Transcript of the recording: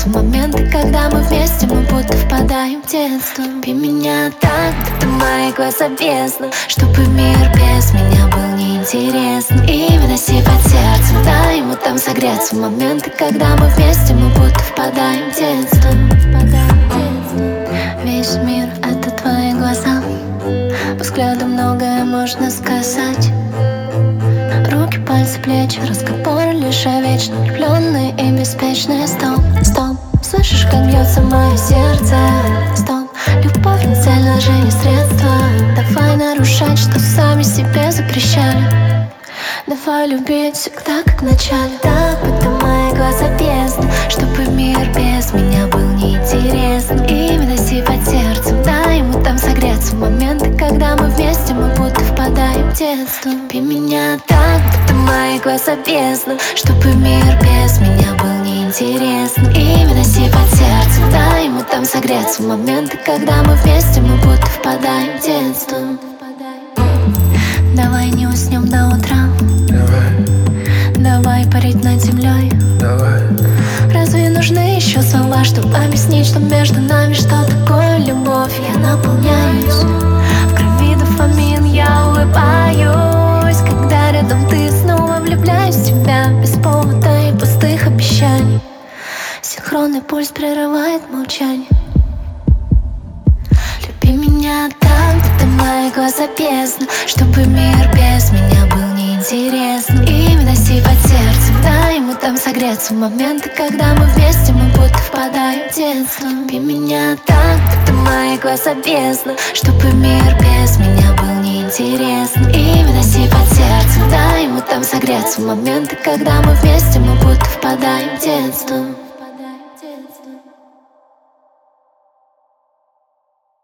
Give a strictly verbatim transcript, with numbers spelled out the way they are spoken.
согреться в моменты, когда мы вместе, мы будто впадаем в детство. Люби меня так, будто мои глаза бездна, чтобы мир без меня был неинтересен. И выноси под сердцем, дай ему там согреться в моменты, когда мы вместе, мы будто впадаем в детство. Весь мир — это твои глаза, по взгляду многое можно сказать. Руки, пальцы, плечи, разговоры лишь о вечно влюбленные и беспечные. Стоп, стоп, слышишь, как бьется мое сердце? Стоп, любовь не цель, даже не средство. Давай нарушать, что сами себе запрещали. Давай любить всегда, как в начале. Так, будто мои глаза бездна, чтобы мир без меня был неинтересен. И выноси под сердцем, дай ему там согреться в моменты, когда мы вместе, мы будто впадаем в детство. Люби меня так, будто мои глаза бездна, чтобы мир без меня был неинтересен. И выноси под сердцем, дай ему там согреться в моменты, когда мы вместе, мы будто впадаем в детство. Давай не уснем до утра. Давай, давай парить над землей. Давай. Разве нужны еще слова, чтобы объяснить, что между нами, что такое любовь? Я наполняюсь, в крови дофамин, я улыбаюсь, когда рядом ты, снова влюбляюсь в тебя, без повода и пустых обещаний. Синхронный пульс прерывает молчание. Люби меня так, будто мои глаза бездна, чтобы мир без меня был неинтересен. И выноси под сердцем, дай ему там согреться в моменты, когда мы вместе, мы будто впадаем в детство. Люби меня так, будто мои глаза бездна, чтобы мир без меня был неинтересен. И выноси под сердцем, дай ему там согреться в моменты, когда мы вместе, мы будто впадаем в детство.